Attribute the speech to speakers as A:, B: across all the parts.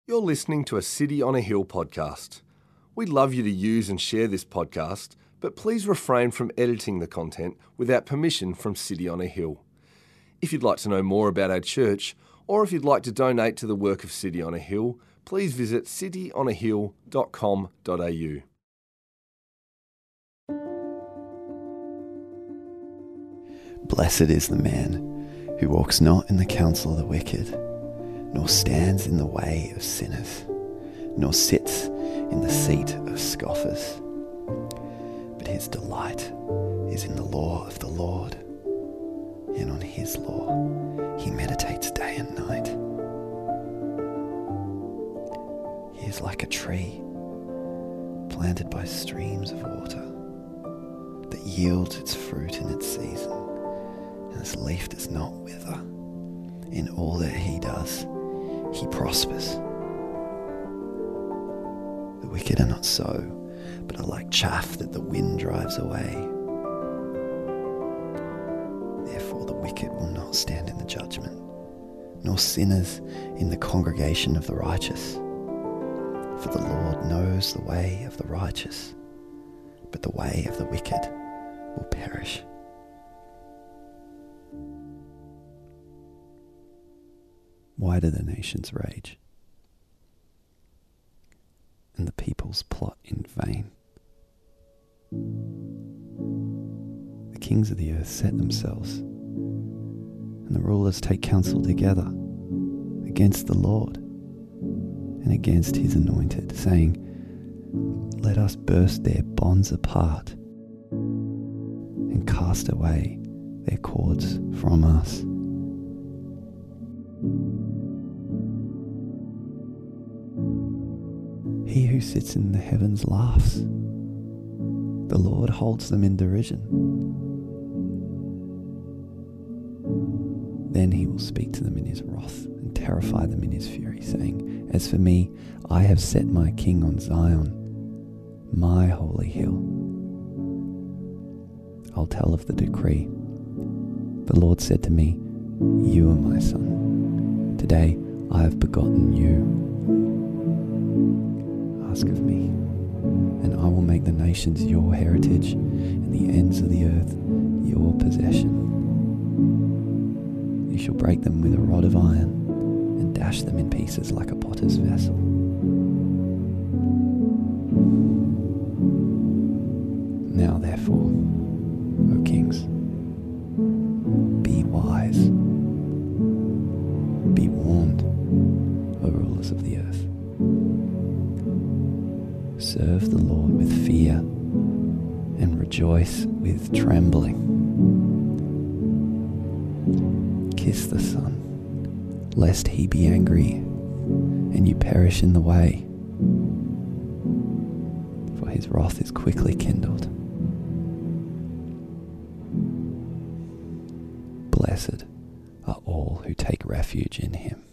A: You're listening to a City on a Hill podcast. We'd love you to use and share this podcast, but please refrain from editing the content without permission from City on a Hill. If you'd like to know more about our church, or if you'd like to donate to the work of City on a Hill, please visit cityonahill.com.au.
B: Blessed is the man who walks not in the counsel of the wicked, nor stands in the way of sinners, nor sits in the seat of scoffers. But his delight is in the law of the Lord, and on his law he meditates day and night. He is like a tree planted by streams of water that yields its fruit in its season, and its leaf does not wither. In all that he does, he prospers. The wicked are not so, but are like chaff that the wind drives away. Therefore the wicked will not stand in the judgment, nor sinners in the congregation of the righteous. For the Lord knows the way of the righteous, but the way of the wicked will perish. Why do the nations rage, and the peoples plot in vain? The kings of the earth set themselves, and the rulers take counsel together against the Lord and against his anointed, saying, let us burst their bonds apart and cast away their cords from us. He who sits in the heavens laughs. The Lord holds them in derision. Then he will speak to them in his wrath and terrify them in his fury, saying, as for me, I have set my king on Zion, my holy hill. I'll tell of the decree. The Lord said to me, you are my son. Today I have begotten you. Ask of me, and I will make the nations your heritage and the ends of the earth your possession. You shall break them with a rod of iron and dash them in pieces like a potter's vessel. Now therefore, O kings, be wise, be warned, O rulers of the earth. Serve the Lord with fear and rejoice with trembling. Kiss the Son, lest he be angry and you perish in the way, for his wrath is quickly kindled. Blessed are all who take refuge in him.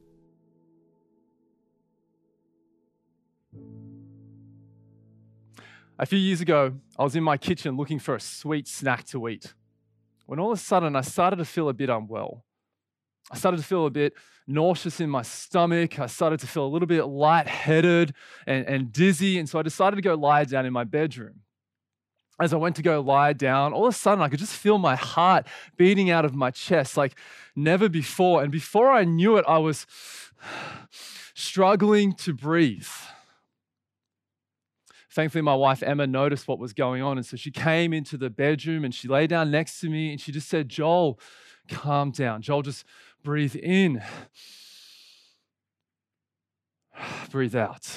C: A few years ago, I was in my kitchen looking for a sweet snack to eat, when all of a sudden I started to feel a bit unwell. I started to feel a bit nauseous in my stomach. I started to feel a little bit lightheaded and dizzy, and so I decided to go lie down in my bedroom. As I went to go lie down, all of a sudden I could just feel my heart beating out of my chest like never before, and before I knew it, I was struggling to breathe. Thankfully, my wife, Emma, noticed what was going on. And so she came into the bedroom and she lay down next to me and she just said, Joel, calm down. Joel, just breathe in. Breathe out.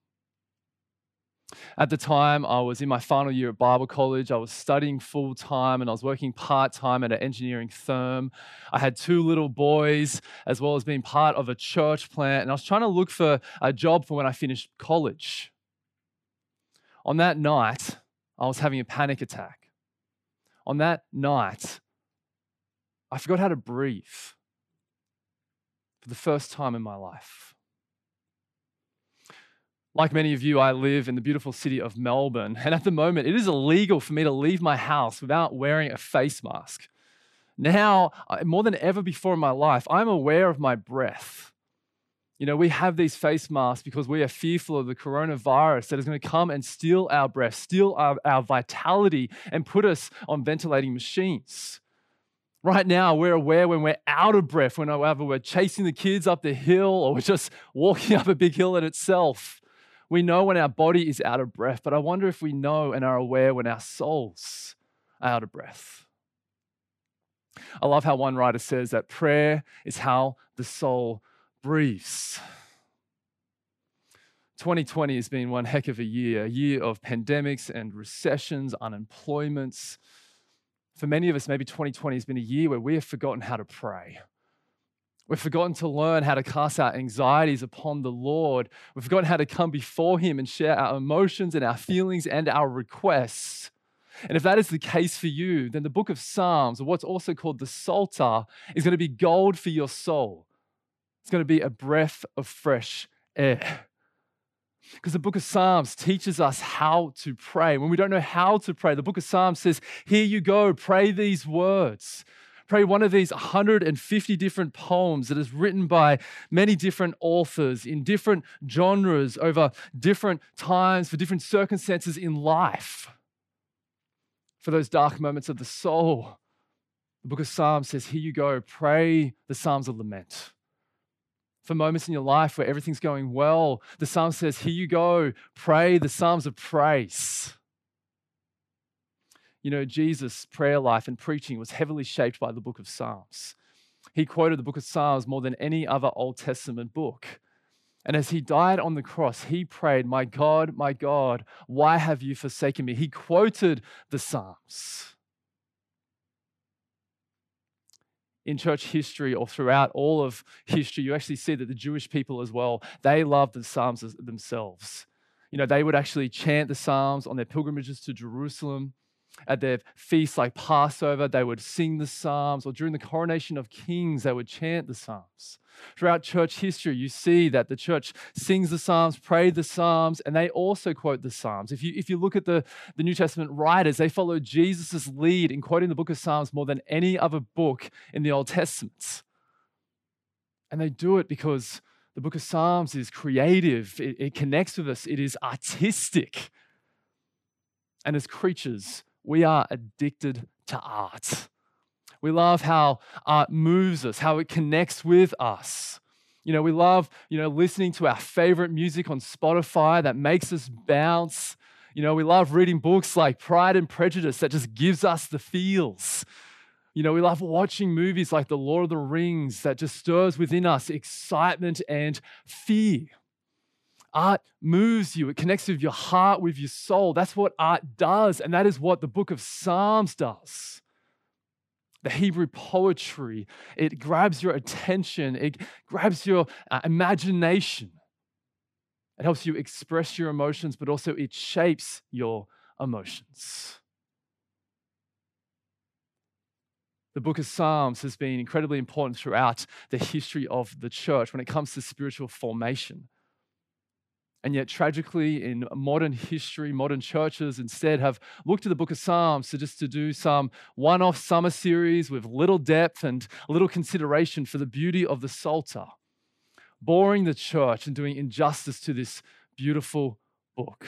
C: At the time, I was in my final year at Bible college. I was studying full-time and I was working part-time at an engineering firm. I had 2 little boys, as well as being part of a church plant. And I was trying to look for a job for when I finished college. On that night, I was having a panic attack. On that night, I forgot how to breathe for the first time in my life. Like many of you, I live in the beautiful city of Melbourne, and at the moment, it is illegal for me to leave my house without wearing a face mask. Now, more than ever before in my life, I'm aware of my breath. We have these face masks because we are fearful of the coronavirus that is going to come and steal our breath, steal our vitality, and put us on ventilating machines. Right now, we're aware when we're out of breath, whenever we're chasing the kids up the hill or we're just walking up a big hill in itself. We know when our body is out of breath, but I wonder if we know and are aware when our souls are out of breath. I love how one writer says that prayer is how the soul breathes. 2020 has been one heck of a year of pandemics and recessions, unemployments. For many of us, maybe 2020 has been a year where we have forgotten how to pray. We've forgotten to learn how to cast our anxieties upon the Lord. We've forgotten how to come before Him and share our emotions and our feelings and our requests. And if that is the case for you, then the book of Psalms, or what's also called the Psalter, is going to be gold for your soul. It's going to be a breath of fresh air. Because the book of Psalms teaches us how to pray. When we don't know how to pray, the book of Psalms says, here you go, pray these words. Pray one of these 150 different poems that is written by many different authors in different genres over different times for different circumstances in life. For those dark moments of the soul, the book of Psalms says, here you go, pray the Psalms of lament. For moments in your life where everything's going well, the Psalm says, here you go, pray the Psalms of praise. Jesus' prayer life and preaching was heavily shaped by the book of Psalms. He quoted the book of Psalms more than any other Old Testament book. And as he died on the cross, he prayed, my God, why have you forsaken me? He quoted the Psalms. In church history or throughout all of history, you actually see that the Jewish people as well, they loved the Psalms themselves. They would actually chant the Psalms on their pilgrimages to Jerusalem. At their feasts like Passover, they would sing the Psalms, or during the coronation of kings, they would chant the Psalms. Throughout church history, you see that the church sings the Psalms, pray the Psalms, and they also quote the Psalms. If you look at the New Testament writers, they follow Jesus' lead in quoting the book of Psalms more than any other book in the Old Testament. And they do it because the book of Psalms is creative, it connects with us, it is artistic. And as creatures, we are addicted to art. We love how art moves us, how it connects with us. We love, listening to our favorite music on Spotify that makes us bounce. We love reading books like Pride and Prejudice that just gives us the feels. We love watching movies like The Lord of the Rings that just stirs within us excitement and fear. Art moves you. It connects with your heart, with your soul. That's what art does, and that is what the book of Psalms does. The Hebrew poetry, it grabs your attention. It grabs your imagination. It helps you express your emotions, but also it shapes your emotions. The book of Psalms has been incredibly important throughout the history of the church when it comes to spiritual formation. And yet, tragically, in modern history, modern churches instead have looked to the book of Psalms to do some one-off summer series with little depth and little consideration for the beauty of the Psalter, boring the church and doing injustice to this beautiful book.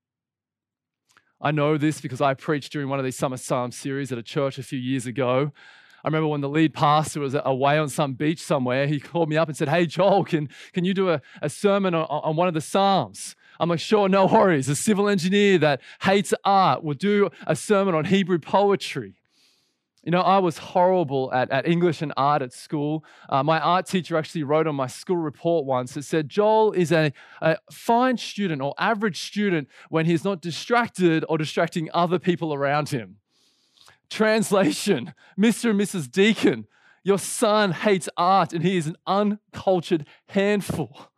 C: I know this because I preached during one of these summer psalm series at a church a few years ago. I remember when the lead pastor was away on some beach somewhere, he called me up and said, hey, Joel, can you do a sermon on one of the Psalms? I'm like, sure, no worries. A civil engineer that hates art will do a sermon on Hebrew poetry. I was horrible at English and art at school. My art teacher actually wrote on my school report once, it said, Joel is a fine student or average student when he's not distracted or distracting other people around him. Translation, Mr. and Mrs. Deacon, your son hates art and he is an uncultured handful.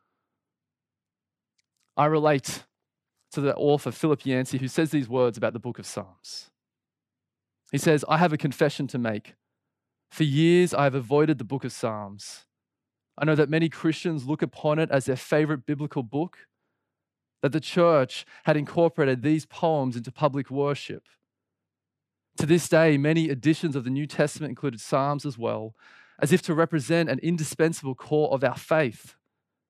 C: I relate to the author Philip Yancey, who says these words about the book of Psalms. He says, I have a confession to make. For years, I have avoided the book of Psalms. I know that many Christians look upon it as their favorite biblical book, that the church had incorporated these poems into public worship. To this day, many editions of the New Testament included Psalms as well, as if to represent an indispensable core of our faith.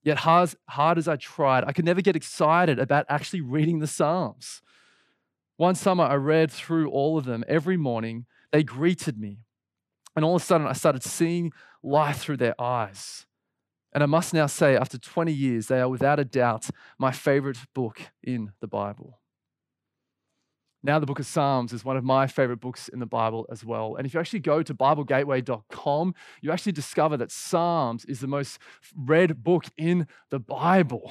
C: Yet hard as I tried, I could never get excited about actually reading the Psalms. One summer, I read through all of them every morning. They greeted me. And all of a sudden, I started seeing life through their eyes. And I must now say, after 20 years, they are without a doubt my favorite book in the Bible. Now, the book of Psalms is one of my favorite books in the Bible as well. And if you actually go to BibleGateway.com, you actually discover that Psalms is the most read book in the Bible.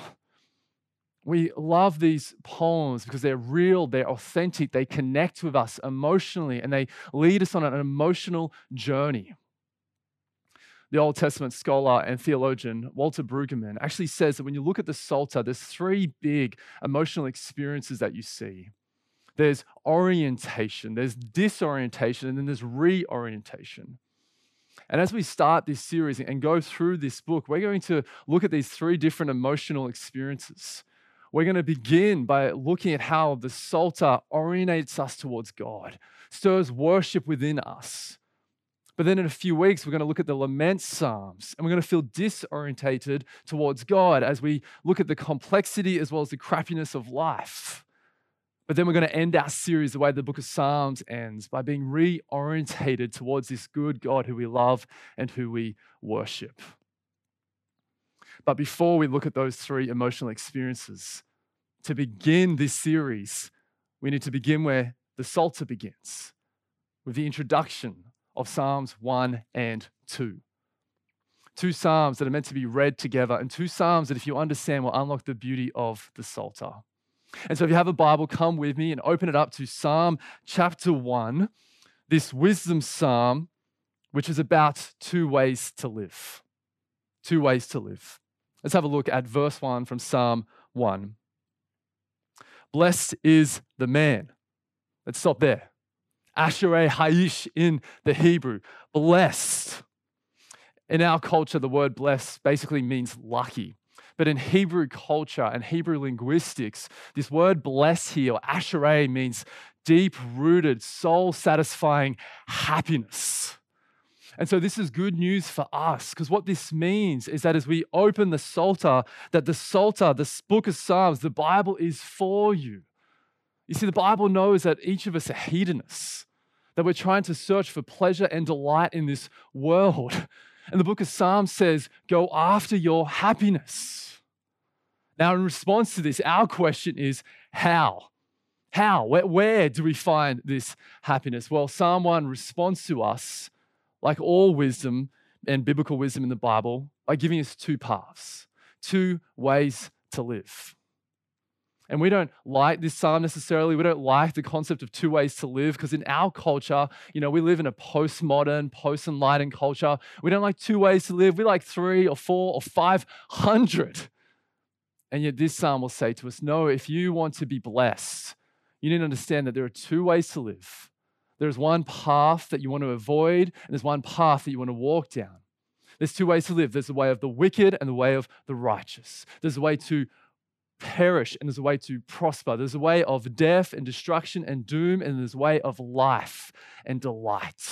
C: We love these poems because they're real, they're authentic, they connect with us emotionally, and they lead us on an emotional journey. The Old Testament scholar and theologian Walter Brueggemann actually says that when you look at the Psalter, there's three big emotional experiences that you see. There's orientation, there's disorientation, and then there's reorientation. And as we start this series and go through this book, we're going to look at these three different emotional experiences. We're going to begin by looking at how the Psalter orientates us towards God, stirs worship within us. But then in a few weeks, we're going to look at the lament psalms, and we're going to feel disorientated towards God as we look at the complexity as well as the crappiness of life. But then we're going to end our series the way the book of Psalms ends, by being reorientated towards this good God who we love and who we worship. But before we look at those three emotional experiences, to begin this series, we need to begin where the Psalter begins, with the introduction of Psalms 1 and 2. Two Psalms that are meant to be read together, and two Psalms that, if you understand, will unlock the beauty of the Psalter. And so if you have a Bible, come with me and open it up to Psalm chapter 1, this wisdom psalm, which is about two ways to live. Two ways to live. Let's have a look at verse 1 from Psalm 1. Blessed is the man. Let's stop there. Asherei Haish in the Hebrew. Blessed. In our culture, the word blessed basically means lucky. But in Hebrew culture and Hebrew linguistics, this word bless here, or asherei, means deep-rooted, soul-satisfying happiness. And so this is good news for us, because what this means is that as we open the Psalter, that the Psalter, this book of Psalms, the Bible is for you. You see, the Bible knows that each of us are hedonists, that we're trying to search for pleasure and delight in this world. And the book of Psalms says, go after your happiness. Now, in response to this, our question is, how? How? Where do we find this happiness? Well, Psalm 1 responds to us, like all wisdom and biblical wisdom in the Bible, by giving us two paths, two ways to live. And we don't like this psalm necessarily. We don't like the concept of two ways to live, because in our culture, we live in a postmodern, post-enlightened culture. We don't like two ways to live. We like 3 or 4 or 500. And yet this psalm will say to us, no, if you want to be blessed, you need to understand that there are two ways to live. There's one path that you want to avoid, and there's one path that you want to walk down. There's two ways to live. There's the way of the wicked and the way of the righteous. There's a way to perish and there's a way to prosper. There's a way of death and destruction and doom, and there's a way of life and delight.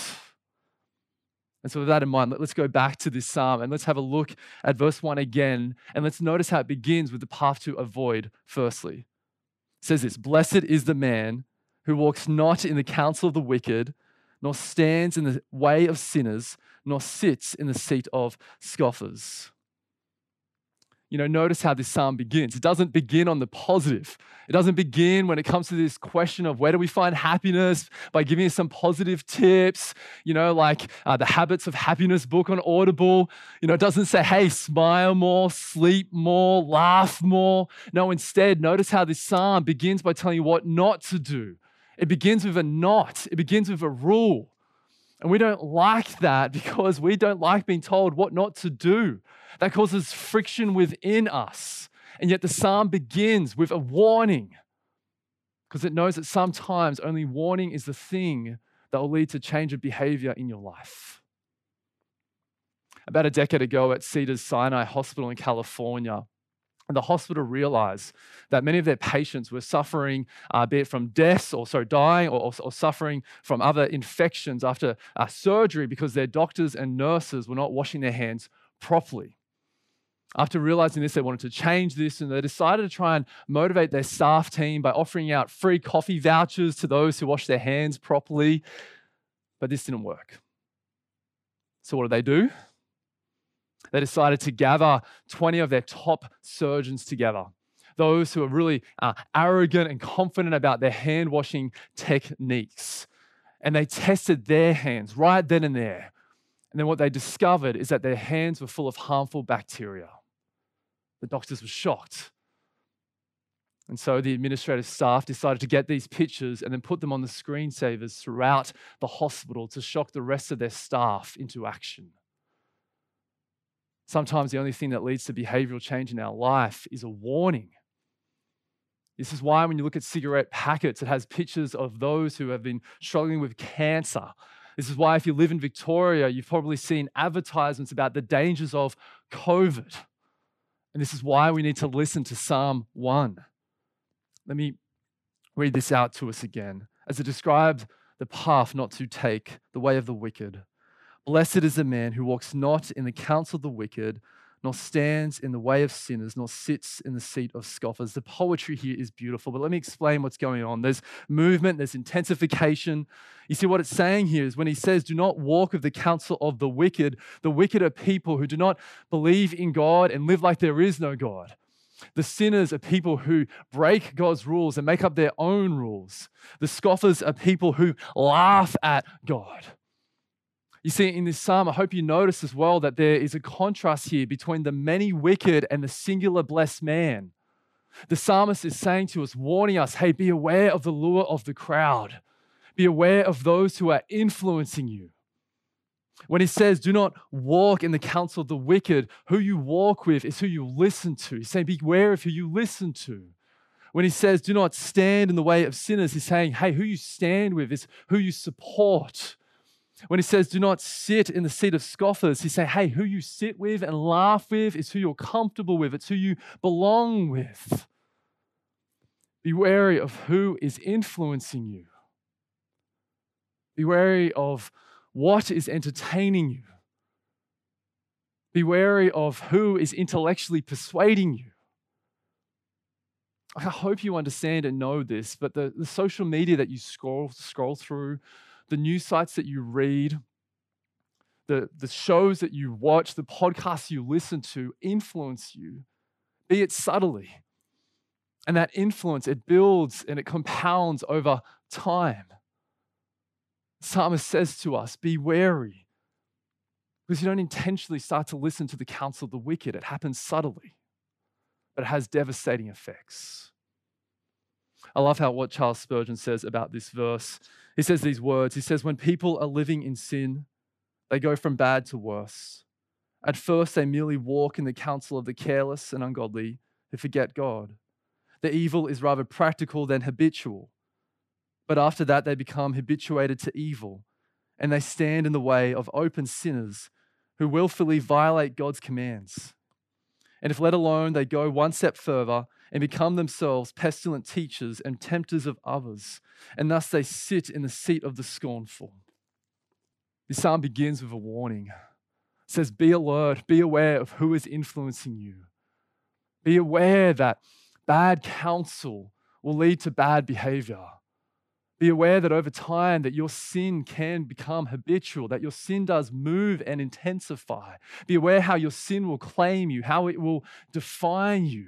C: And so with that in mind, let's go back to this psalm and let's have a look at verse 1 again, and let's notice how it begins with the path to avoid firstly. It says this, blessed is the man who walks not in the counsel of the wicked, nor stands in the way of sinners, nor sits in the seat of scoffers. Notice how this psalm begins. It doesn't begin on the positive. It doesn't begin when it comes to this question of where do we find happiness by giving us some positive tips, like the Habits of Happiness book on Audible. It doesn't say, hey, smile more, sleep more, laugh more. No, instead, notice how this psalm begins by telling you what not to do. It begins with a not. It begins with a rule. And we don't like that because we don't like being told what not to do. That causes friction within us. And yet the psalm begins with a warning, because it knows that sometimes only warning is the thing that will lead to change of behavior in your life. About a decade ago at Cedars-Sinai Hospital in California, the hospital realized that many of their patients were suffering, be it from deaths or dying or suffering from other infections after surgery, because their doctors and nurses were not washing their hands properly. After realizing this, they wanted to change this, and they decided to try and motivate their staff team by offering out free coffee vouchers to those who wash their hands properly. But this didn't work. So what do? They decided to gather 20 of their top surgeons together, those who are really arrogant and confident about their hand washing techniques. And they tested their hands right then and there. And then what they discovered is that their hands were full of harmful bacteria. The doctors were shocked. And so the administrative staff decided to get these pictures and then put them on the screensavers throughout the hospital to shock the rest of their staff into action. Sometimes the only thing that leads to behavioral change in our life is a warning. This is why when you look at cigarette packets, it has pictures of those who have been struggling with cancer. This is why if you live in Victoria, you've probably seen advertisements about the dangers of COVID. And this is why we need to listen to Psalm 1. Let me read this out to us again, as it describes the path not to take, the way of the wicked. Blessed is the man who walks not in the counsel of the wicked, nor stands in the way of sinners, nor sits in the seat of scoffers. The poetry here is beautiful, but let me explain what's going on. There's movement, there's intensification. You see, what it's saying here is when he says, do not walk with the counsel of the wicked are people who do not believe in God and live like there is no God. The sinners are people who break God's rules and make up their own rules. The scoffers are people who laugh at God. You see, in this psalm, I hope you notice as well that there is a contrast here between the many wicked and the singular blessed man. The psalmist is saying to us, warning us, hey, be aware of the lure of the crowd. Be aware of those who are influencing you. When he says, do not walk in the counsel of the wicked, who you walk with is who you listen to. He's saying, beware of who you listen to. When he says, do not stand in the way of sinners, he's saying, hey, who you stand with is who you support. When he says, do not sit in the seat of scoffers, he's saying, hey, who you sit with and laugh with is who you're comfortable with. It's who you belong with. Be wary of who is influencing you. Be wary of what is entertaining you. Be wary of who is intellectually persuading you. I hope you understand and know this, but the social media that you scroll through, the news sites that you read, the shows that you watch, the podcasts you listen to influence you, be it subtly. And that influence, it builds and it compounds over time. The psalmist says to us, be wary, because you don't intentionally start to listen to the counsel of the wicked. It happens subtly, but it has devastating effects. I love what Charles Spurgeon says about this verse. He says these words. He says, when people are living in sin, they go from bad to worse. At first, they merely walk in the counsel of the careless and ungodly who forget God. The evil is rather practical than habitual. But after that, they become habituated to evil, and they stand in the way of open sinners who willfully violate God's commands. And if let alone, they go one step further and become themselves pestilent teachers and tempters of others, and thus they sit in the seat of the scornful. This psalm begins with a warning. It says, be alert, be aware of who is influencing you. Be aware that bad counsel will lead to bad behavior. Be aware that over time that your sin can become habitual, that your sin does move and intensify. Be aware how your sin will claim you, how it will define you.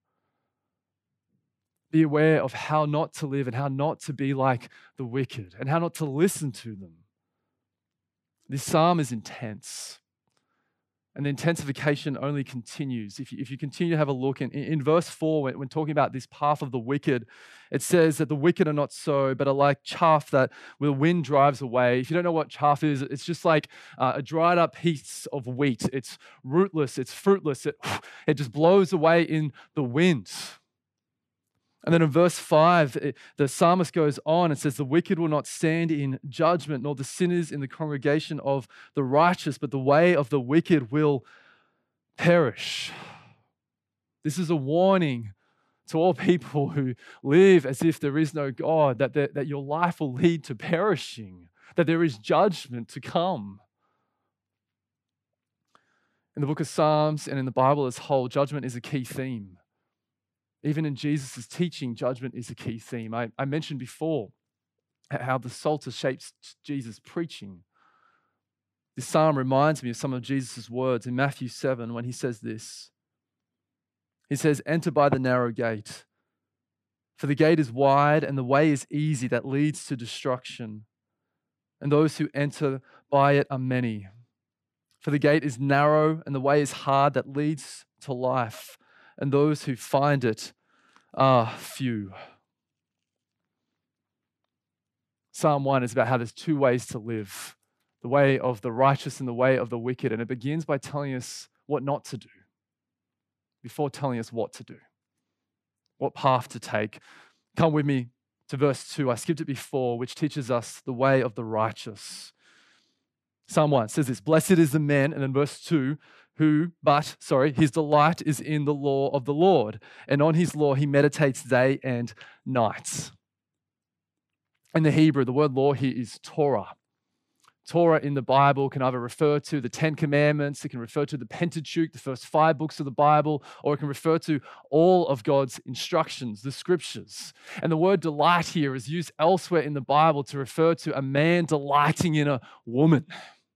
C: Be aware of how not to live and how not to be like the wicked and how not to listen to them. This psalm is intense. And the intensification only continues. If you continue to have a look, in verse 4, when talking about this path of the wicked, it says that the wicked are not so, but are like chaff that the wind drives away. If you don't know what chaff is, it's just like a dried up piece of wheat. It's rootless, it's fruitless, it just blows away in the wind. And then in verse 5, the psalmist goes on and says, the wicked will not stand in judgment, nor the sinners in the congregation of the righteous, but the way of the wicked will perish. This is a warning to all people who live as if there is no God, that your life will lead to perishing, that there is judgment to come. In the book of Psalms and in the Bible as a whole, judgment is a key theme. Even in Jesus' teaching, judgment is a key theme. I mentioned before how the Psalter shapes Jesus' preaching. This psalm reminds me of some of Jesus' words in Matthew 7 when he says this. He says, "Enter by the narrow gate, for the gate is wide and the way is easy that leads to destruction, and those who enter by it are many. For the gate is narrow and the way is hard that leads to life, and those who find it are few." Psalm 1 is about how there's two ways to live, the way of the righteous and the way of the wicked. And it begins by telling us what not to do before telling us what to do, what path to take. Come with me to verse 2. I skipped it before, which teaches us the way of the righteous. Psalm 1 says this, "Blessed is the man," and then verse 2, his delight is in the law of the Lord, and on his law he meditates day and night. In the Hebrew, the word law here is Torah. Torah in the Bible can either refer to the 10 Commandments, it can refer to the Pentateuch, the first 5 books of the Bible, or it can refer to all of God's instructions, the scriptures. And the word delight here is used elsewhere in the Bible to refer to a man delighting in a woman.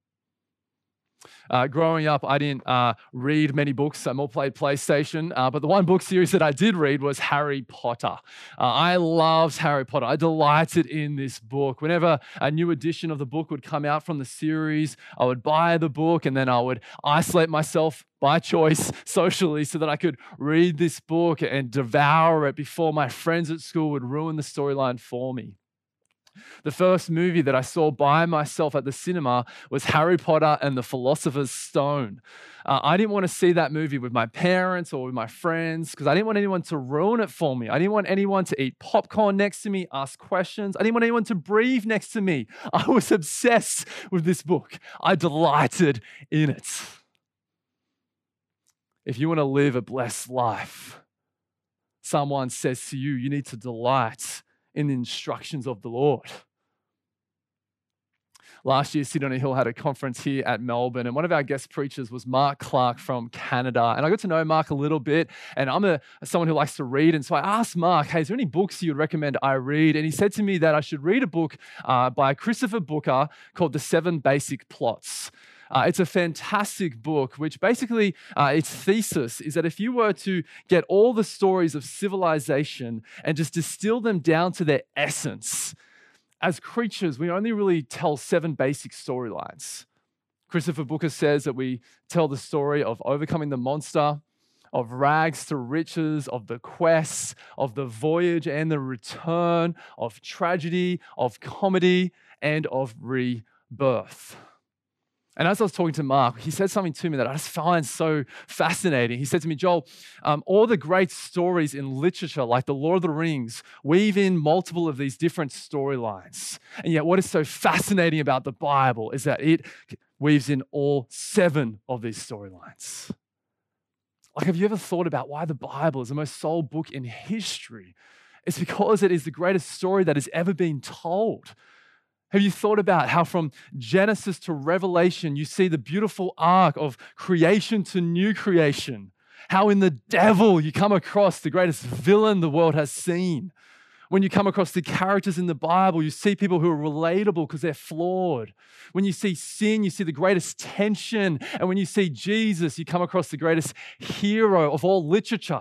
C: Growing up, I didn't read many books. I more played PlayStation. But the one book series that I did read was Harry Potter. I loved Harry Potter. I delighted in this book. Whenever a new edition of the book would come out from the series, I would buy the book and then I would isolate myself by choice socially so that I could read this book and devour it before my friends at school would ruin the storyline for me. The first movie that I saw by myself at the cinema was Harry Potter and the Philosopher's Stone. I didn't want to see that movie with my parents or with my friends because I didn't want anyone to ruin it for me. I didn't want anyone to eat popcorn next to me, ask questions. I didn't want anyone to breathe next to me. I was obsessed with this book. I delighted in it. If you want to live a blessed life, someone says to you, you need to delight in the instructions of the Lord. Last year, City on a Hill had a conference here at Melbourne, and one of our guest preachers was Mark Clark from Canada. And I got to know Mark a little bit, and I'm someone who likes to read. And so I asked Mark, "Hey, is there any books you would recommend I read?" And he said to me that I should read a book by Christopher Booker called The 7 Basic Plots. It's a fantastic book, which basically its thesis is that if you were to get all the stories of civilization and just distill them down to their essence, as creatures, we only really tell 7 basic storylines. Christopher Booker says that we tell the story of overcoming the monster, of rags to riches, of the quest, of the voyage and the return, of tragedy, of comedy, and of rebirth. And as I was talking to Mark, he said something to me that I just find so fascinating. He said to me, "Joel, all the great stories in literature, like The Lord of the Rings, weave in multiple of these different storylines. And yet what is so fascinating about the Bible is that it weaves in all 7 of these storylines." Like, have you ever thought about why the Bible is the most sold book in history? It's because it is the greatest story that has ever been told. Have you thought about how from Genesis to Revelation, you see the beautiful arc of creation to new creation? How in the devil you come across the greatest villain the world has seen. When you come across the characters in the Bible, you see people who are relatable because they're flawed. When you see sin, you see the greatest tension. And when you see Jesus, you come across the greatest hero of all literature.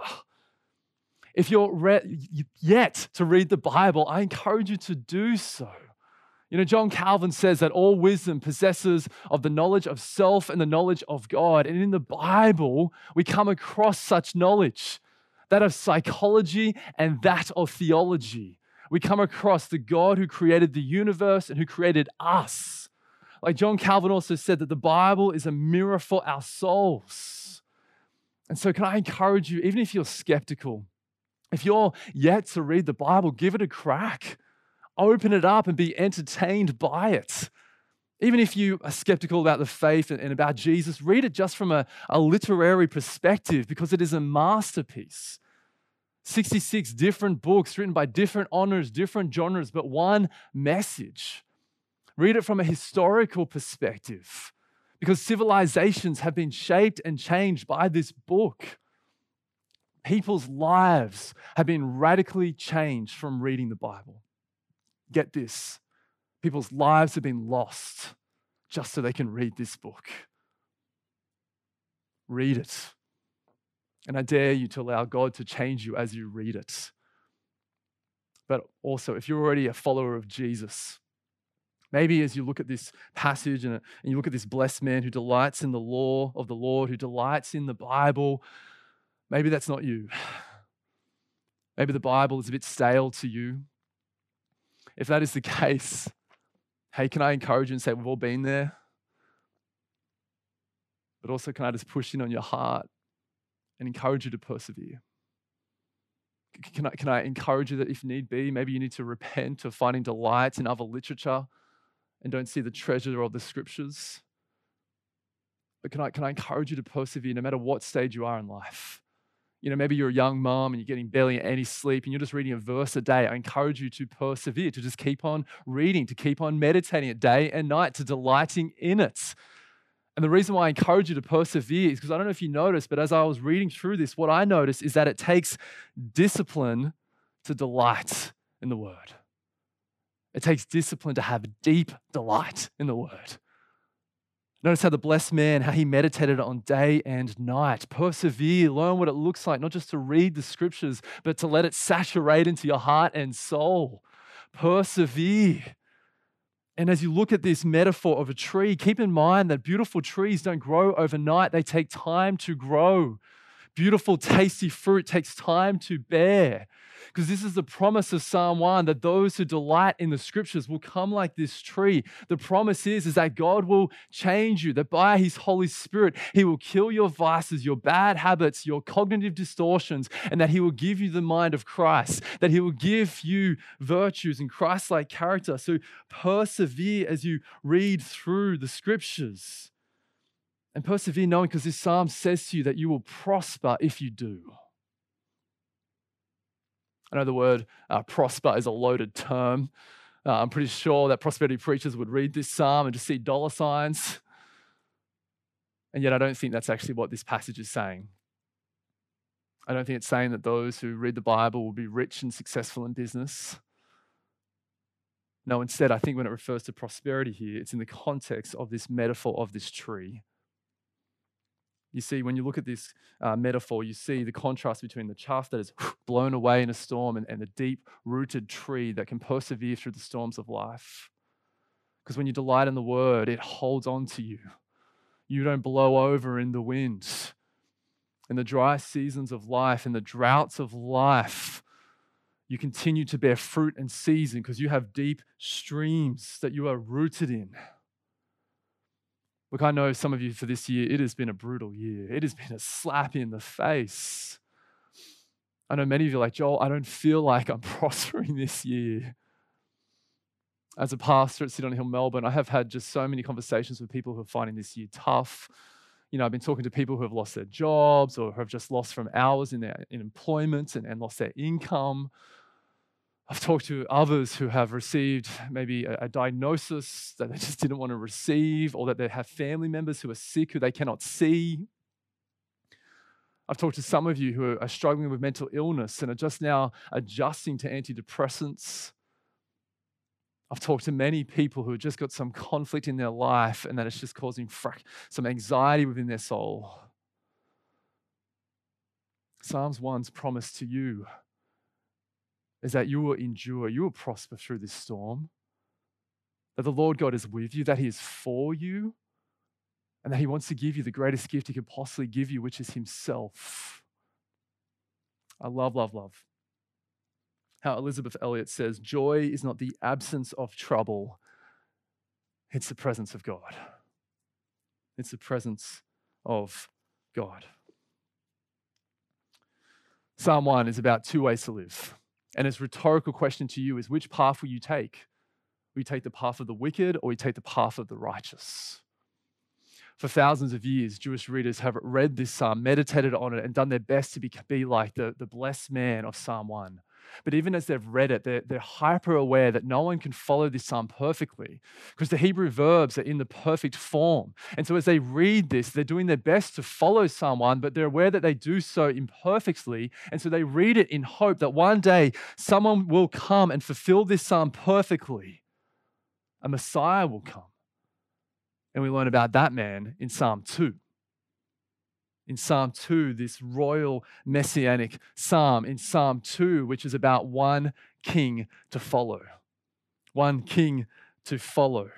C: If you're yet to read the Bible, I encourage you to do so. You know, John Calvin says that all wisdom possesses of the knowledge of self and the knowledge of God. And in the Bible, we come across such knowledge, that of psychology and that of theology. We come across the God who created the universe and who created us. Like John Calvin also said that the Bible is a mirror for our souls. And so can I encourage you, even if you're skeptical, if you're yet to read the Bible, give it a crack. Open it up and be entertained by it. Even if you are skeptical about the faith and about Jesus, read it just from a literary perspective because it is a masterpiece. 66 different books written by different authors, different genres, but one message. Read it from a historical perspective because civilizations have been shaped and changed by this book. People's lives have been radically changed from reading the Bible. Get this, people's lives have been lost just so they can read this book. Read it. And I dare you to allow God to change you as you read it. But also, if you're already a follower of Jesus, maybe as you look at this passage and you look at this blessed man who delights in the law of the Lord, who delights in the Bible, maybe that's not you. Maybe the Bible is a bit stale to you. If that is the case, hey, can I encourage you and say we've all been there? But also, can I just push in on your heart and encourage you to persevere? Can I encourage you that if need be, maybe you need to repent of finding delight in other literature and don't see the treasure of the scriptures? But can I encourage you to persevere no matter what stage you are in life? You know, maybe you're a young mom and you're getting barely any sleep and you're just reading a verse a day. I encourage you to persevere, to just keep on reading, to keep on meditating it day and night, to delighting in it. And the reason why I encourage you to persevere is because I don't know if you noticed, but as I was reading through this, what I noticed is that it takes discipline to delight in the Word. It takes discipline to have deep delight in the Word. Notice how the blessed man, how he meditated on day and night. Persevere, learn what it looks like, not just to read the scriptures, but to let it saturate into your heart and soul. Persevere. And as you look at this metaphor of a tree, keep in mind that beautiful trees don't grow overnight. They take time to grow. Beautiful, tasty fruit takes time to bear. Because this is the promise of Psalm 1, that those who delight in the scriptures will come like this tree. The promise is that God will change you, that by his Holy Spirit, he will kill your vices, your bad habits, your cognitive distortions, and that he will give you the mind of Christ, that he will give you virtues and Christ-like character. So persevere as you read through the scriptures. And persevere knowing, because this psalm says to you that you will prosper if you do. I know the word prosper is a loaded term. I'm pretty sure that prosperity preachers would read this psalm and just see dollar signs. And yet I don't think that's actually what this passage is saying. I don't think it's saying that those who read the Bible will be rich and successful in business. No, instead, I think when it refers to prosperity here, it's in the context of this metaphor of this tree. You see, when you look at this metaphor, you see the contrast between the chaff that is blown away in a storm and the deep-rooted tree that can persevere through the storms of life. Because when you delight in the word, it holds on to you. You don't blow over in the wind. In the dry seasons of life, in the droughts of life, you continue to bear fruit and season because you have deep streams that you are rooted in. Look, I know some of you for this year, it has been a brutal year. It has been a slap in the face. I know many of you are like, Joel, I don't feel like I'm prospering this year. As a pastor at City on a Hill, Melbourne, I have had just so many conversations with people who are finding this year tough. You know, I've been talking to people who have lost their jobs or who have just lost from hours in employment and lost their income. I've talked to others who have received maybe a diagnosis that they just didn't want to receive, or that they have family members who are sick who they cannot see. I've talked to some of you who are struggling with mental illness and are just now adjusting to antidepressants. I've talked to many people who have just got some conflict in their life and that it's just causing some anxiety within their soul. Psalms 1's promise to you is that you will endure, you will prosper through this storm, that the Lord God is with you, that he is for you, and that he wants to give you the greatest gift he could possibly give you, which is himself. I love, love, love how Elizabeth Elliot says, joy is not the absence of trouble, it's the presence of God. It's the presence of God. Psalm 1 is about two ways to live. And its rhetorical question to you is, which path will you take? Will you take the path of the wicked or will you take the path of the righteous? For thousands of years, Jewish readers have read this psalm, meditated on it, and done their best to be like the blessed man of Psalm 1. But even as they've read it, they're hyper aware that no one can follow this psalm perfectly because the Hebrew verbs are in the perfect form. And so as they read this, they're doing their best to follow Psalm 1, but they're aware that they do so imperfectly. And so they read it in hope that one day someone will come and fulfill this psalm perfectly. A Messiah will come. And we learn about that man in Psalm 2. In Psalm 2, this royal messianic psalm, in Psalm 2, which is about one king to follow. One king to follow.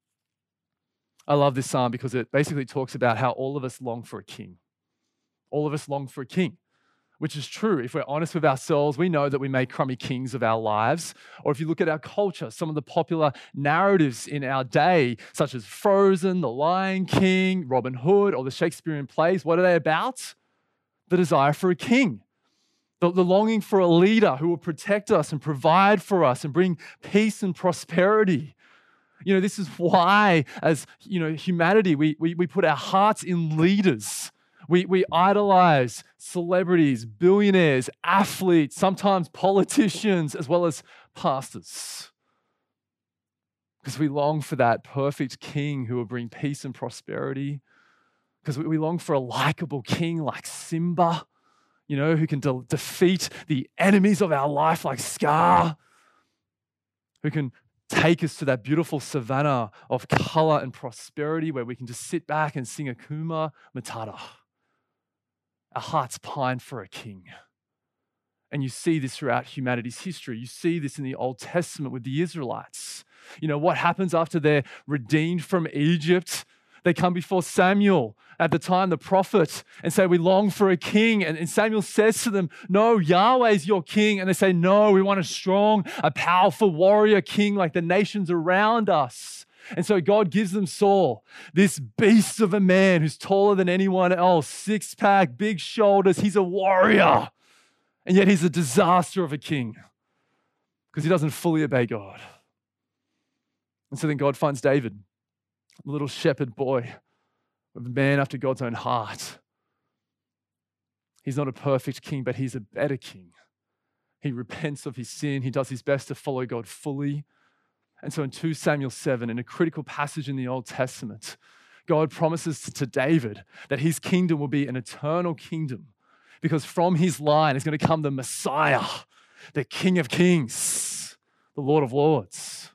C: I love this psalm because it basically talks about how all of us long for a king. All of us long for a king, which is true. If we're honest with ourselves, we know that we make crummy kings of our lives. Or if you look at our culture, some of the popular narratives in our day, such as Frozen, The Lion King, Robin Hood, or the Shakespearean plays, what are they about? The desire for a king. The longing for a leader who will protect us and provide for us and bring peace and prosperity. This is why, as humanity, we put our hearts in leaders. We idolize celebrities, billionaires, athletes, sometimes politicians, as well as pastors. Because we long for that perfect king who will bring peace and prosperity. Because we long for a likable king like Simba, who can defeat the enemies of our life like Scar, who can take us to that beautiful savannah of color and prosperity where we can just sit back and sing Hakuna Matata. Our hearts pine for a king. And you see this throughout humanity's history. You see this in the Old Testament with the Israelites. What happens after they're redeemed from Egypt? They come before Samuel, at the time the prophet, and say, we long for a king. And Samuel says to them, no, Yahweh's your king. And they say, no, we want a strong, a powerful warrior king like the nations around us. And so God gives them Saul, this beast of a man who's taller than anyone else, six-pack, big shoulders. He's a warrior. And yet he's a disaster of a king because he doesn't fully obey God. And so then God finds David, a little shepherd boy, a man after God's own heart. He's not a perfect king, but he's a better king. He repents of his sin. He does his best to follow God fully. And so in 2 Samuel 7, in a critical passage in the Old Testament, God promises to David that his kingdom will be an eternal kingdom because from his line is going to come the Messiah, the King of Kings, the Lord of Lords.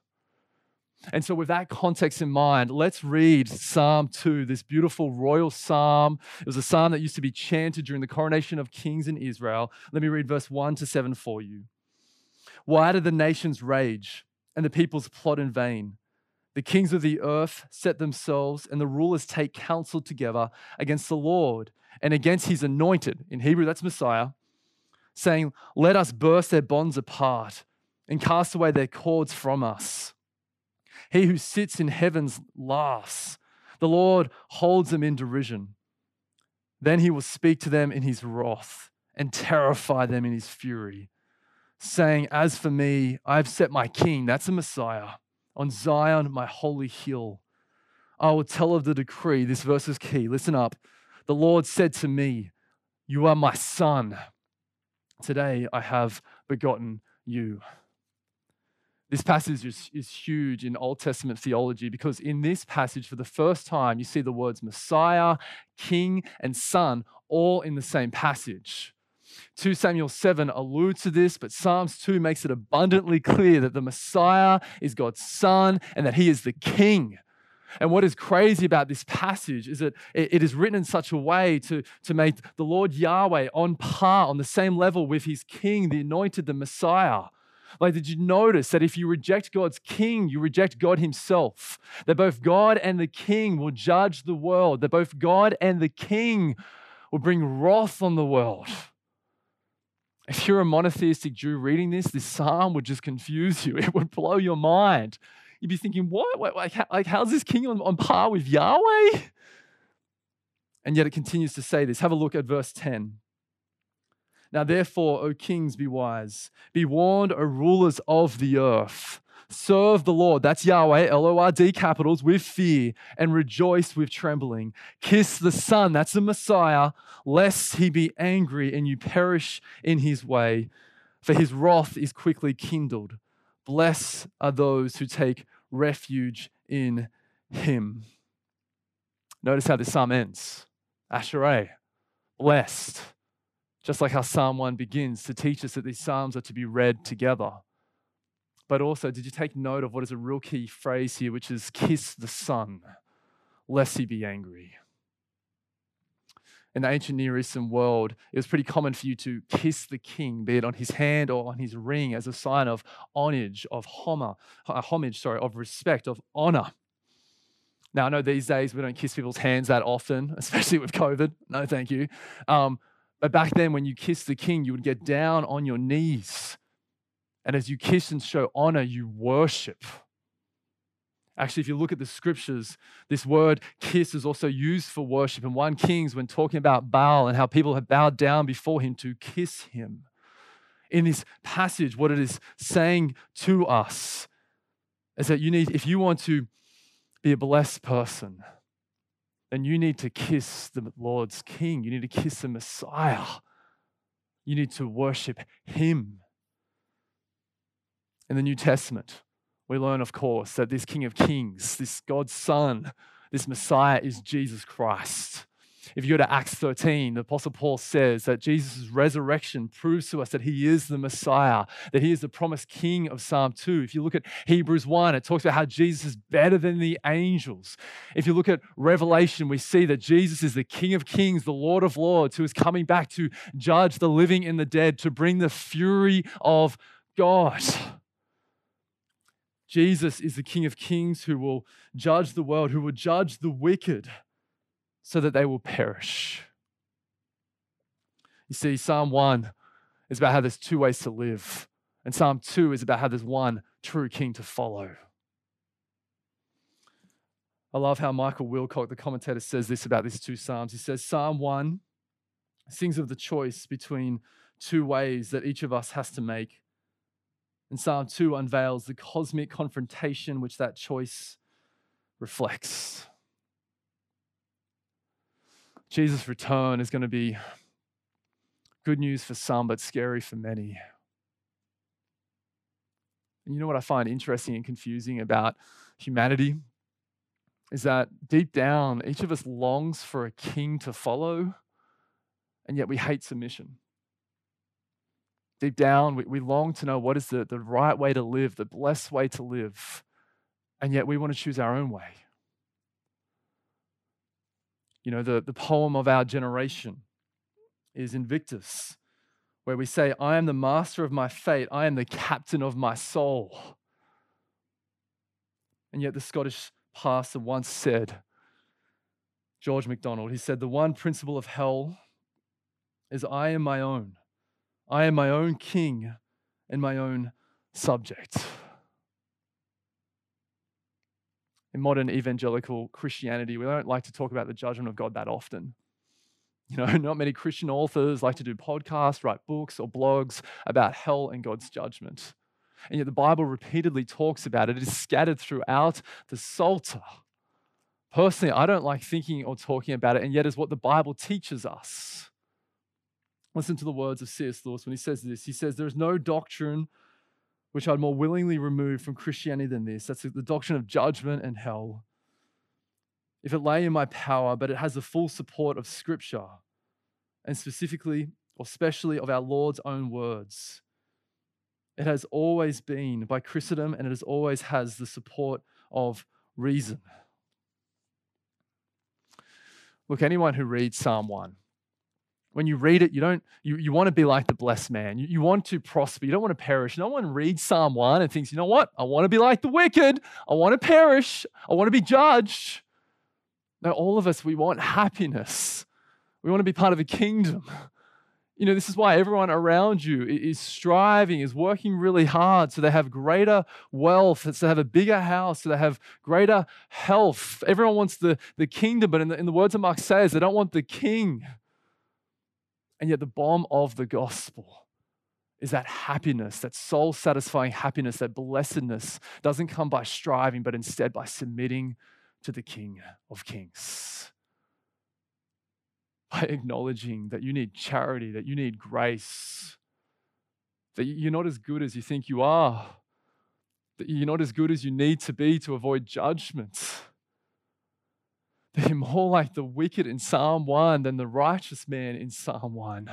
C: And so with that context in mind, let's read Psalm 2, this beautiful royal psalm. It was a psalm that used to be chanted during the coronation of kings in Israel. Let me read verse 1 to 7 for you. Why do the nations rage and the peoples plot in vain? The kings of the earth set themselves and the rulers take counsel together against the Lord and against his anointed. In Hebrew, that's Messiah, saying, let us burst their bonds apart and cast away their cords from us. He who sits in heavens laughs. The Lord holds them in derision. Then he will speak to them in his wrath and terrify them in his fury, saying, as for me, I have set my king, that's the Messiah, on Zion, my holy hill. I will tell of the decree. This verse is key. Listen up. The Lord said to me, you are my son. Today I have begotten you. This passage is huge in Old Testament theology because in this passage, for the first time, you see the words Messiah, King, and Son all in the same passage. 2 Samuel 7 alludes to this, but Psalms 2 makes it abundantly clear that the Messiah is God's Son and that he is the King. And what is crazy about this passage is that it is written in such a way to make the Lord Yahweh on par, on the same level with his King, the anointed, the Messiah. Like, did you notice that if you reject God's king, you reject God himself? That both God and the king will judge the world. That both God and the king will bring wrath on the world. If you're a monotheistic Jew reading this psalm would just confuse you. It would blow your mind. You'd be thinking, what? How's this king on par with Yahweh? And yet it continues to say this. Have a look at verse 10. Now, therefore, O kings, be wise. Be warned, O rulers of the earth. Serve the Lord, that's Yahweh, L-O-R-D capitals, with fear, and rejoice with trembling. Kiss the Son, that's the Messiah, lest he be angry and you perish in his way. for his wrath is quickly kindled. Blessed are those who take refuge in him. Notice how this psalm ends. Asherah, blessed. Just like how Psalm 1 begins to teach us that these psalms are to be read together. But also, did you take note of what is a real key phrase here, which is kiss the Son, lest he be angry? In the ancient Near Eastern world, it was pretty common for you to kiss the king, be it on his hand or on his ring, as a sign of homage, of of respect, of honor. Now, I know these days we don't kiss people's hands that often, especially with COVID. No, thank you. But back then, when you kissed the king, you would get down on your knees. And as you kiss and show honor, you worship. Actually, if you look at the scriptures, this word kiss is also used for worship. In 1 Kings, when talking about Baal and how people have bowed down before him to kiss him. In this passage, what it is saying to us is that if you want to be a blessed person, then you need to kiss the Lord's King. You need to kiss the Messiah. You need to worship him. In the New Testament, we learn, of course, that this King of Kings, this God's Son, this Messiah is Jesus Christ. If you go to Acts 13, the Apostle Paul says that Jesus' resurrection proves to us that he is the Messiah, that he is the promised King of Psalm 2. If you look at Hebrews 1, it talks about how Jesus is better than the angels. If you look at Revelation, we see that Jesus is the King of Kings, the Lord of Lords, who is coming back to judge the living and the dead, to bring the fury of God. Jesus is the King of Kings who will judge the world, who will judge the wicked so that they will perish. You see, Psalm 1 is about how there's 2 ways to live, and Psalm 2 is about how there's one true king to follow. I love how Michael Wilcock, the commentator, says this about these 2 psalms. He says, Psalm 1 sings of the choice between 2 ways that each of us has to make. And Psalm 2 unveils the cosmic confrontation which that choice reflects. Jesus' return is going to be good news for some, but scary for many. And you know what I find interesting and confusing about humanity is that deep down, each of us longs for a king to follow, and yet we hate submission. Deep down, we long to know what is the right way to live, the blessed way to live, and yet we want to choose our own way. You know, the poem of our generation is Invictus, where we say, I am the master of my fate, I am the captain of my soul. And yet the Scottish pastor once said, George MacDonald, he said, the one principle of hell is I am my own. I am my own king and my own subject. In modern evangelical Christianity, we don't like to talk about the judgment of God that often. You know, not many Christian authors like to do podcasts, write books or blogs about hell and God's judgment. And yet the Bible repeatedly talks about it. It is scattered throughout the Psalter. Personally, I don't like thinking or talking about it, and yet it's what the Bible teaches us. Listen to the words of C.S. Lewis when he says this. He says, there is no doctrine which I'd more willingly remove from Christianity than this. That's the doctrine of judgment and hell. If it lay in my power, but it has the full support of Scripture, and specifically or specially of our Lord's own words. It has always been by Christendom, and it always has the support of reason. Look, anyone who reads Psalm 1, when you read it, you want to be like the blessed man. You want to prosper. You don't want to perish. No one reads Psalm 1 and thinks, you know what? I want to be like the wicked. I want to perish. I want to be judged. No, all of us, we want happiness. We want to be part of a kingdom. You know, this is why everyone around you is striving, is working really hard so they have greater wealth, so they have a bigger house, so they have greater health. Everyone wants the kingdom, but in the words of Mark says, they don't want the king. And yet the bomb of the gospel is that happiness, that soul-satisfying happiness, that blessedness doesn't come by striving, but instead by submitting to the King of Kings. By acknowledging that you need charity, that you need grace, that you're not as good as you think you are, that you're not as good as you need to be to avoid judgment, that you're more like the wicked in Psalm 1 than the righteous man in Psalm 1,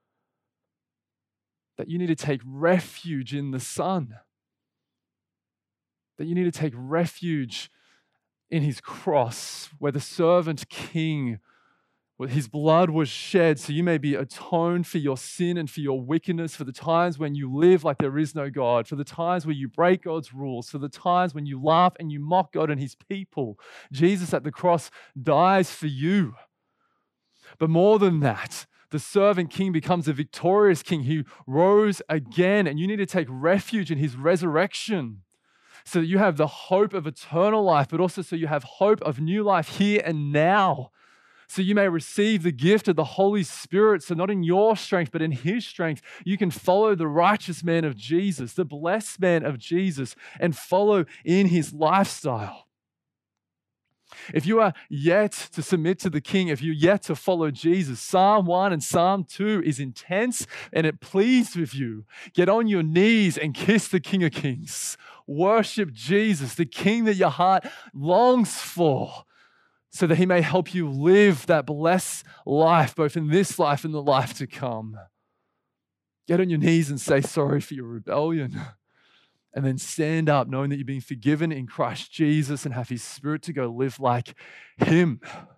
C: that you need to take refuge in the Son, that you need to take refuge in his cross, where the servant king, where his blood was shed so you may be atoned for your sin and for your wickedness, for the times when you live like there is no God, for the times where you break God's rules, for the times when you laugh and you mock God and his people. Jesus at the cross dies for you. But more than that, the servant king becomes a victorious king who rose again, and you need to take refuge in his resurrection, so that you have the hope of eternal life, but also so you have hope of new life here and now. So you may receive the gift of the Holy Spirit, so not in your strength, but in his strength, you can follow the righteous man of Jesus, the blessed man of Jesus, and follow in his lifestyle. If you are yet to submit to the King, if you're yet to follow Jesus, Psalm 1 and Psalm 2 is intense and it pleads with you. Get on your knees and kiss the King of Kings. Worship Jesus, the King that your heart longs for, so that he may help you live that blessed life, both in this life and the life to come. Get on your knees and say sorry for your rebellion. And then stand up knowing that you're being forgiven in Christ Jesus and have his Spirit to go live like him.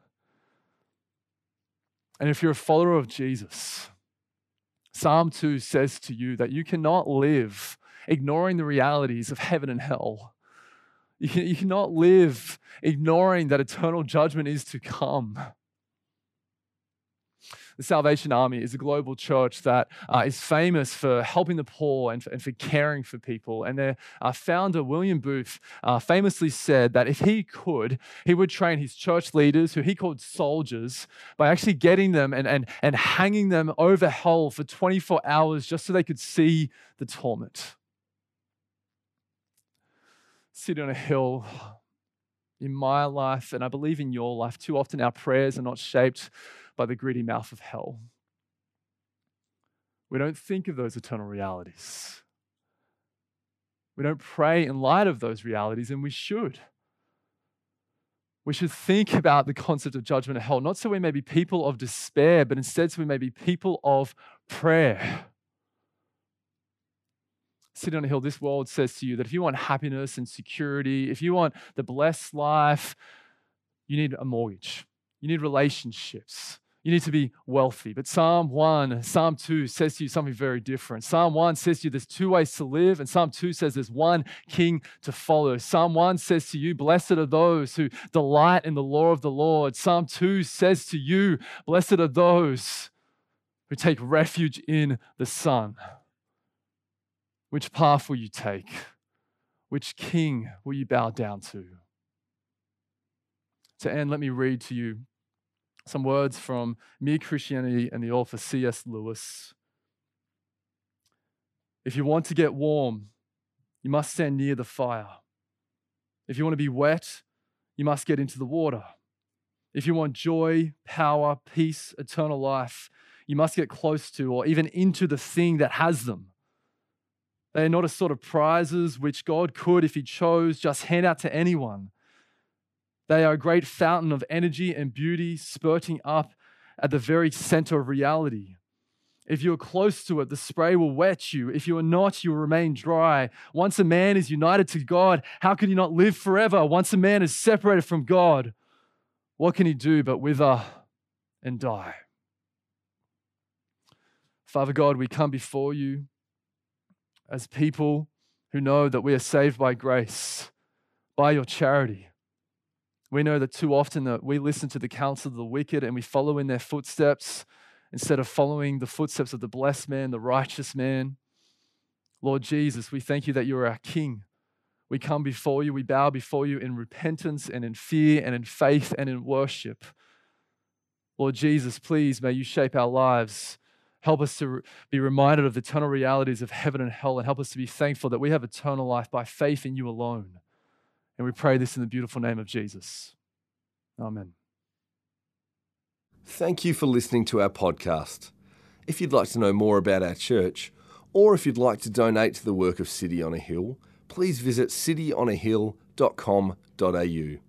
C: And if you're a follower of Jesus, Psalm 2 says to you that you cannot live ignoring the realities of heaven and hell. You cannot live ignoring that eternal judgment is to come. The Salvation Army is a global church that is famous for helping the poor and for caring for people. And their founder, William Booth, famously said that if he could, he would train his church leaders, who he called soldiers, by actually getting them and hanging them over hell for 24 hours just so they could see the torment. Sitting on a hill, in my life, and I believe in your life, too often our prayers are not shaped by the greedy mouth of hell. We don't think of those eternal realities. We don't pray in light of those realities, and we should. We should think about the concept of judgment and hell, not so we may be people of despair, but instead so we may be people of prayer. Sitting on a hill, this world says to you that if you want happiness and security, if you want the blessed life, you need a mortgage. You need relationships. You need to be wealthy. But Psalm 1, Psalm 2 says to you something very different. Psalm 1 says to you there's two ways to live, and Psalm 2 says there's one king to follow. Psalm 1 says to you, blessed are those who delight in the law of the Lord. Psalm 2 says to you, blessed are those who take refuge in the Son. Which path will you take? Which king will you bow down to? To end, let me read to you some words from Mere Christianity and the author C.S. Lewis. If you want to get warm, you must stand near the fire. If you want to be wet, you must get into the water. If you want joy, power, peace, eternal life, you must get close to or even into the thing that has them. They are not a sort of prizes which God could, if he chose, just hand out to anyone. They are a great fountain of energy and beauty spurting up at the very center of reality. If you are close to it, the spray will wet you. If you are not, you will remain dry. Once a man is united to God, how can he not live forever? Once a man is separated from God, what can he do but wither and die? Father God, we come before you as people who know that we are saved by grace, by your charity. We know that too often that we listen to the counsel of the wicked and we follow in their footsteps instead of following the footsteps of the blessed man, the righteous man. Lord Jesus, we thank you that you are our King. We come before you, we bow before you in repentance and in fear and in faith and in worship. Lord Jesus, please may you shape our lives. Help us to be reminded of the eternal realities of heaven and hell, and help us to be thankful that we have eternal life by faith in you alone. And we pray this in the beautiful name of Jesus. Amen.
A: Thank you for listening to our podcast. If you'd like to know more about our church, Or if you'd like to donate to the work of City on a Hill, please visit cityonahill.com.au.